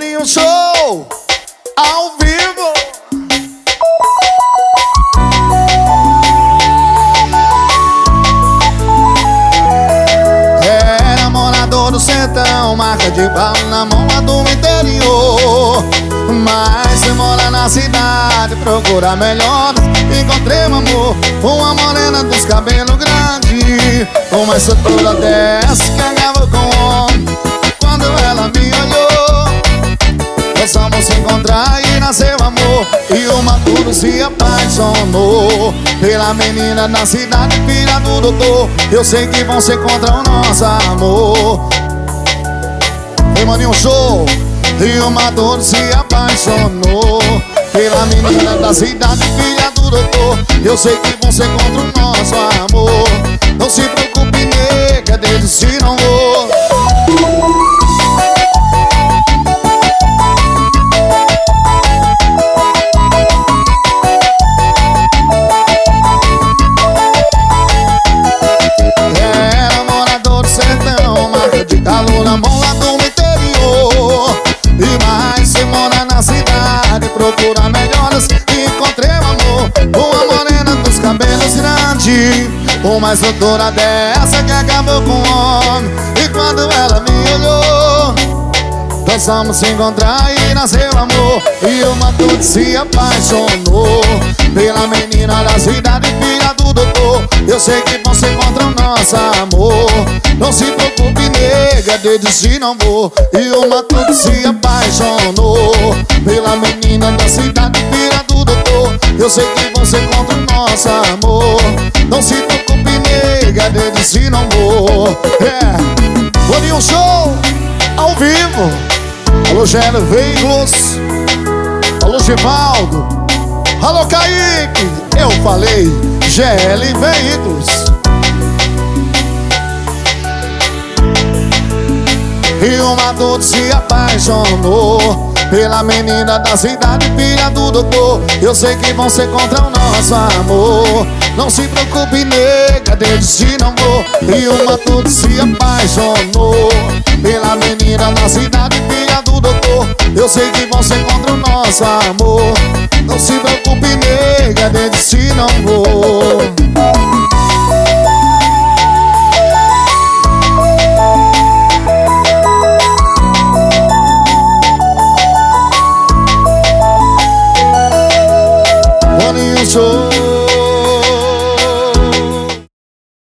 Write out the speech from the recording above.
Maninho Show ao vivo. É morador do sertão, marca de bala na mão lá do interior. Mas se mora na cidade, procura melhor. Encontrei um amor, uma morena dos cabelos grandes, uma estrutura dessa que acabou com o homem. Quando ela me olhou, nós vamos se encontrar e nasceu amor. E o Maturo se apaixonou pela menina da cidade, filha do doutor. Eu sei que vão se encontrar o nosso amor. Ei, Maninho Show. E o Maturo se apaixonou pela menina da cidade, filha do doutor. Eu sei que vão se encontrar o nosso amor. Não se preocupe, nega, desde se não vou. É morador do sertão, marca de calor na mão lá do interior. E mais se mora na cidade, procura melhoras. Encontrei um amor, uma morena dos cabelos grandes, uma estrutura dessa que acabou com o homem. E quando ela me olhou, nós vamos se encontrar e nasceu amor. E o Maturo se apaixonou pela menina da cidade, filha do doutor. Eu sei que vão se encontrar o nosso amor. Não se preocupe, nega, desde não vou. E o Maturo se apaixonou pela menina da cidade, filha do doutor. Eu sei que vão se encontrar o nosso amor. Não se preocupe, nega, desde não vou. É, Maninho Show ao vivo. Alô, GL Veículos. Alô, Givaldo. Alô, Kaique. Eu falei GL Veículos. E o Maturo se apaixonou pela menina da cidade, filha do doutor. Eu sei que vão se encontrar o nosso amor. Não se preocupe, nega, desde não vou. E o Maturo se apaixonou pela menina da cidade, filha do doutor. Eu sei que vão se encontrar o nosso amor. Não se preocupe, nega, desde não vou.